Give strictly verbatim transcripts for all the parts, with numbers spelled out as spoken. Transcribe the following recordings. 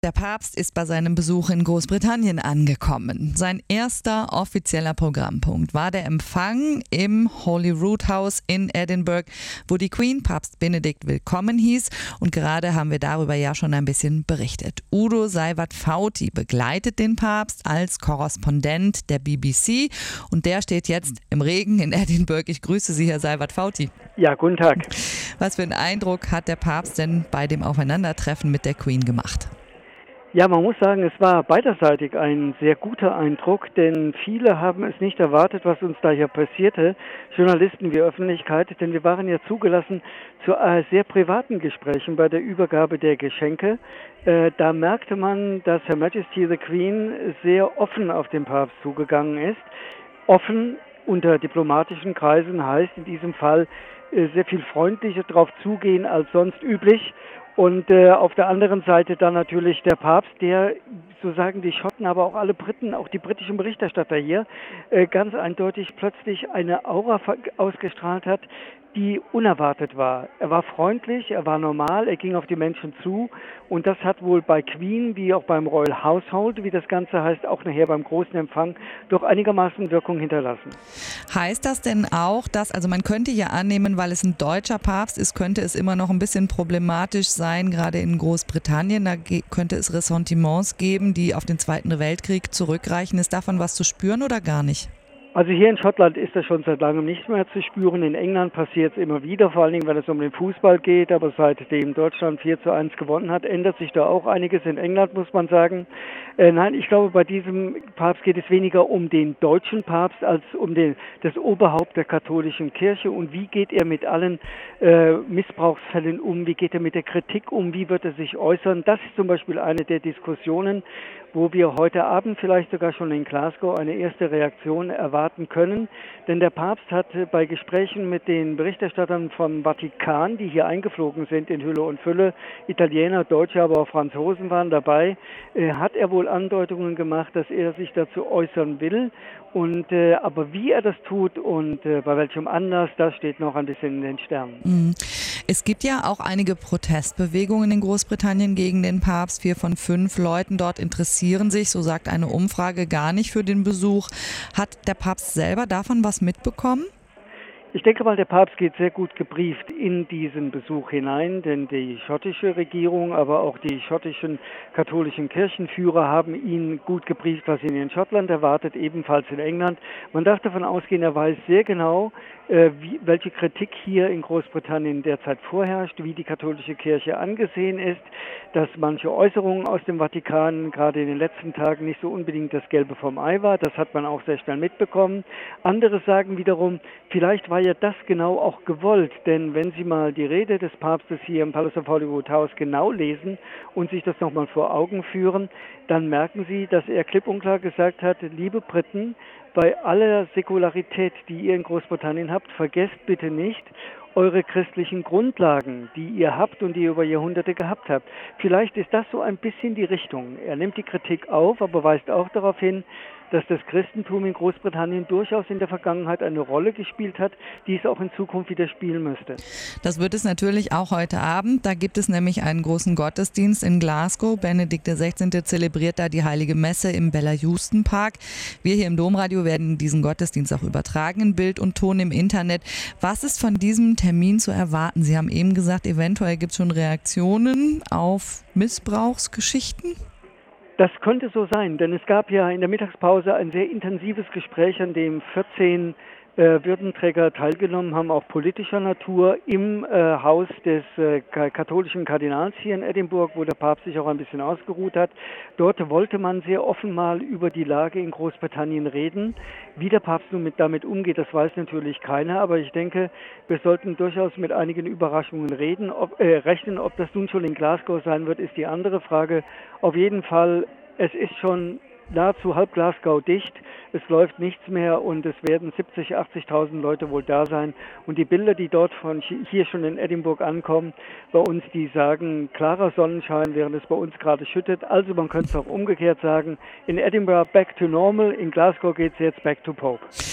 Der Papst ist bei seinem Besuch in Großbritannien angekommen. Sein erster offizieller Programmpunkt war der Empfang im Holyrood House in Edinburgh, wo die Queen Papst Benedikt willkommen hieß. Und gerade haben wir darüber ja schon ein bisschen berichtet. Udo Seiwert-Fauti begleitet den Papst als Korrespondent der B B C. Und der steht jetzt im Regen in Edinburgh. Ich grüße Sie, Herr Seiwert-Fauti. Ja, guten Tag. Was für einen Eindruck hat der Papst denn bei dem Aufeinandertreffen mit der Queen gemacht? Ja, man muss sagen, es war beiderseitig ein sehr guter Eindruck, denn viele haben es nicht erwartet, was uns da hier passierte, Journalisten wie Öffentlichkeit, denn wir waren ja zugelassen zu äh, sehr privaten Gesprächen bei der Übergabe der Geschenke. Äh, da merkte man, dass Her Majesty the Queen sehr offen auf den Papst zugegangen ist. Offen unter diplomatischen Kreisen heißt in diesem Fall äh, sehr viel freundlicher drauf zugehen als sonst üblich. Und äh, auf der anderen Seite dann natürlich der Papst, der, so sagen die Schotten, aber auch alle Briten, auch die britischen Berichterstatter hier, äh, ganz eindeutig plötzlich eine Aura ausgestrahlt hat, die unerwartet war. Er war freundlich, er war normal, er ging auf die Menschen zu und das hat wohl bei Queen wie auch beim Royal Household, wie das Ganze heißt, auch nachher beim großen Empfang, doch einigermaßen Wirkung hinterlassen. Heißt das denn auch, dass, also man könnte ja annehmen, weil es ein deutscher Papst ist, könnte es immer noch ein bisschen problematisch sein, gerade in Großbritannien, da ge- könnte es Ressentiments geben, die auf den Zweiten Weltkrieg zurückreichen. Ist davon was zu spüren oder gar nicht? Also hier in Schottland ist das schon seit langem nicht mehr zu spüren. In England passiert es immer wieder, vor allen Dingen, wenn es um den Fußball geht. Aber seitdem Deutschland vier zu eins gewonnen hat, ändert sich da auch einiges in England, muss man sagen. Äh, nein, ich glaube, bei diesem Papst geht es weniger um den deutschen Papst als um den, das Oberhaupt der katholischen Kirche. Und wie geht er mit allen äh, Missbrauchsfällen um? Wie geht er mit der Kritik um? Wie wird er sich äußern? Das ist zum Beispiel eine der Diskussionen, wo wir heute Abend vielleicht sogar schon in Glasgow eine erste Reaktion erwarten können. Denn der Papst hat bei Gesprächen mit den Berichterstattern vom Vatikan, die hier eingeflogen sind in Hülle und Fülle, Italiener, Deutsche, aber auch Franzosen waren dabei, äh, hat er wohl Andeutungen gemacht, dass er sich dazu äußern will. Und äh, aber wie er das tut und äh, bei welchem Anlass, das steht noch ein bisschen in den Sternen. Mhm. Es gibt ja auch einige Protestbewegungen in Großbritannien gegen den Papst. Vier von fünf Leuten dort interessieren sich, so sagt eine Umfrage, gar nicht für den Besuch. Hat der Papst selber davon was mitbekommen? Ich denke mal, der Papst geht sehr gut gebrieft in diesen Besuch hinein, denn die schottische Regierung, aber auch die schottischen katholischen Kirchenführer haben ihn gut gebrieft, was ihn in Schottland erwartet, ebenfalls in England. Man darf davon ausgehen, er weiß sehr genau, äh, wie, welche Kritik hier in Großbritannien derzeit vorherrscht, wie die katholische Kirche angesehen ist, dass manche Äußerungen aus dem Vatikan gerade in den letzten Tagen nicht so unbedingt das Gelbe vom Ei war. Das hat man auch sehr schnell mitbekommen. Andere sagen wiederum, vielleicht war ja das genau auch gewollt, denn wenn Sie mal die Rede des Papstes hier im Palace of Holyrood House genau lesen und sich das nochmal vor Augen führen, dann merken Sie, dass er klipp und klar gesagt hat, liebe Briten, bei aller Säkularität, die ihr in Großbritannien habt, vergesst bitte nicht eure christlichen Grundlagen, die ihr habt und die ihr über Jahrhunderte gehabt habt. Vielleicht ist das so ein bisschen die Richtung. Er nimmt die Kritik auf, aber weist auch darauf hin, dass das Christentum in Großbritannien durchaus in der Vergangenheit eine Rolle gespielt hat, die es auch in Zukunft wieder spielen müsste. Das wird es natürlich auch heute Abend. Da gibt es nämlich einen großen Gottesdienst in Glasgow. Benedikt der Sechzehnte zelebriert da die Heilige Messe im Bella Houston Park. Wir hier im Domradio werden diesen Gottesdienst auch übertragen in Bild und Ton im Internet. Was ist von diesem Termin zu erwarten? Sie haben eben gesagt, eventuell gibt es schon Reaktionen auf Missbrauchsgeschichten. Das könnte so sein, denn es gab ja in der Mittagspause ein sehr intensives Gespräch, an dem vierzehn äh, Würdenträger teilgenommen haben, auch politischer Natur, im äh, Haus des äh, katholischen Kardinals hier in Edinburgh, wo der Papst sich auch ein bisschen ausgeruht hat. Dort wollte man sehr offen mal über die Lage in Großbritannien reden. Wie der Papst nun mit, damit umgeht, das weiß natürlich keiner, aber ich denke, wir sollten durchaus mit einigen Überraschungen reden. Ob, äh, rechnen, ob das nun schon in Glasgow sein wird, ist die andere Frage. Auf jeden Fall, es ist schon nahezu halb Glasgow dicht, es läuft nichts mehr und es werden siebzig, achtzigtausend Leute wohl da sein. Und die Bilder, die dort von hier schon in Edinburgh ankommen, bei uns, die sagen klarer Sonnenschein, während es bei uns gerade schüttet. Also man könnte es auch umgekehrt sagen, in Edinburgh back to normal, in Glasgow geht es jetzt back to Pope.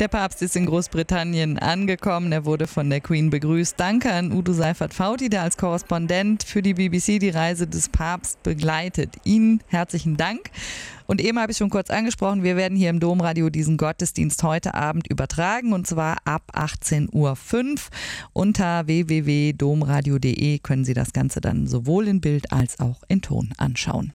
Der Papst ist in Großbritannien angekommen. Er wurde von der Queen begrüßt. Danke an Udo Seifert-Fauti, der als Korrespondent für die B B C die Reise des Papstes begleitet. Ihnen herzlichen Dank. Und eben habe ich schon kurz angesprochen, wir werden hier im Domradio diesen Gottesdienst heute Abend übertragen, und zwar ab achtzehn Uhr fünf. Unter w w w punkt domradio punkt de können Sie das Ganze dann sowohl in Bild als auch in Ton anschauen.